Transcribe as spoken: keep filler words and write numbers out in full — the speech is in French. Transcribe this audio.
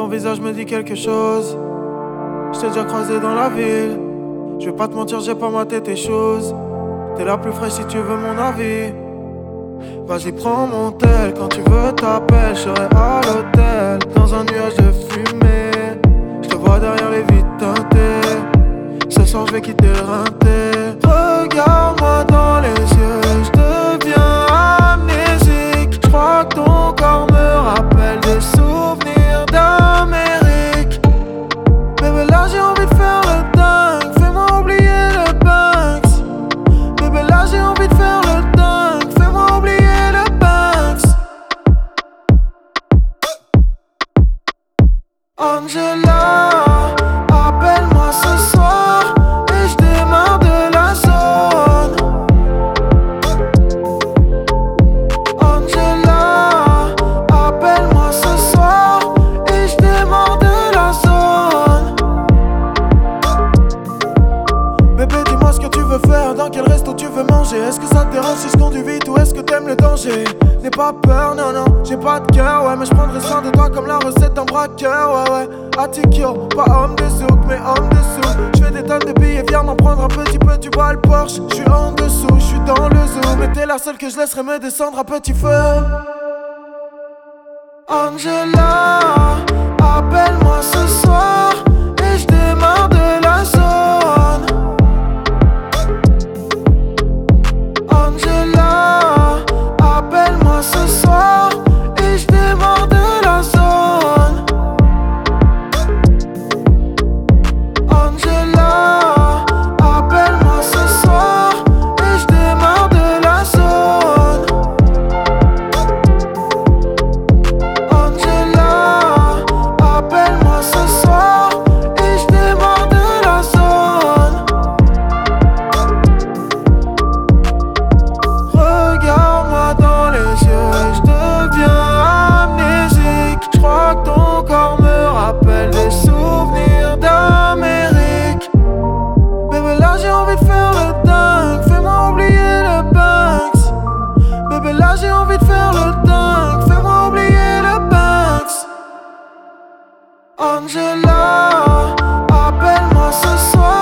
Ton visage me dit quelque chose. Je t'ai déjà croisé dans la ville. Je vais pas te mentir, j'ai pas maté tes choses. T'es la plus fraîche si tu veux mon avis. Vas-y, prends mon tel. Quand tu veux t'appelles, je serai à l'hôtel. Dans un nuage de fumée. Je te vois derrière les vitres teintées. Ce soir je vais quitter le rinté. Regarde-moi dans les yeux, je deviens amnésique. Je crois que ton corps me rappelle des souvenirs d'Amérique. Bébé là j'ai envie de faire le dingue, fais-moi oublier le Banks. Bébé là j'ai envie de faire le dingue, fais-moi oublier le Banks. Angela, appelle-moi ce soir et je démarre de la zone. Angela, appelle-moi ce soir et je démarre de la zone. Bébé, dis-moi ce que tu veux faire, dans quel resto tu veux manger. Est-ce que ça te dérange si je conduis vite ou est-ce que t'aimes le danger? N'aie pas peur, non non, j'ai pas de cœur, ouais, mais je prendrai soin de toi comme la recette d'un braqueur, ouais ouais. Attikyo, pas homme de souk, mais homme de sous. J'fais des tonnes de billets, viens m'en prendre un petit peu, tu vois le Porsche. J'suis en dessous, j'suis dans le zoo, mais t'es la seule que je laisserai me descendre à petit feu. Angela, appelle-moi ce soir et je démarre de la zone. Angela, appelle-moi ce soir et je démarre de la zone. Angela, appelle-moi ce soir et je démarre de la zone. Angela, appelle-moi ce soir et je démarre de la zone. Regarde-moi dans les yeux, je deviens amnésique. Je crois que ton corps me rappelle des souvenirs d'Amérique. Bébé là j'ai envie de faire le dingue, fais-moi oublier le Banks. Bébé là j'ai envie de faire le dingue, fais-moi oublier le Banks. Angela, appelle-moi ce soir.